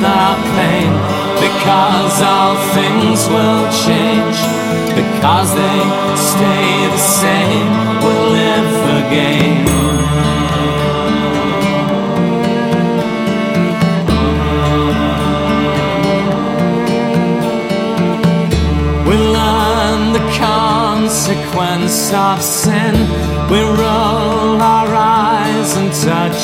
the pain, because all things will change, because they stay the same, we'll live again. We learn the consequence of sin, we roll our eyes and touch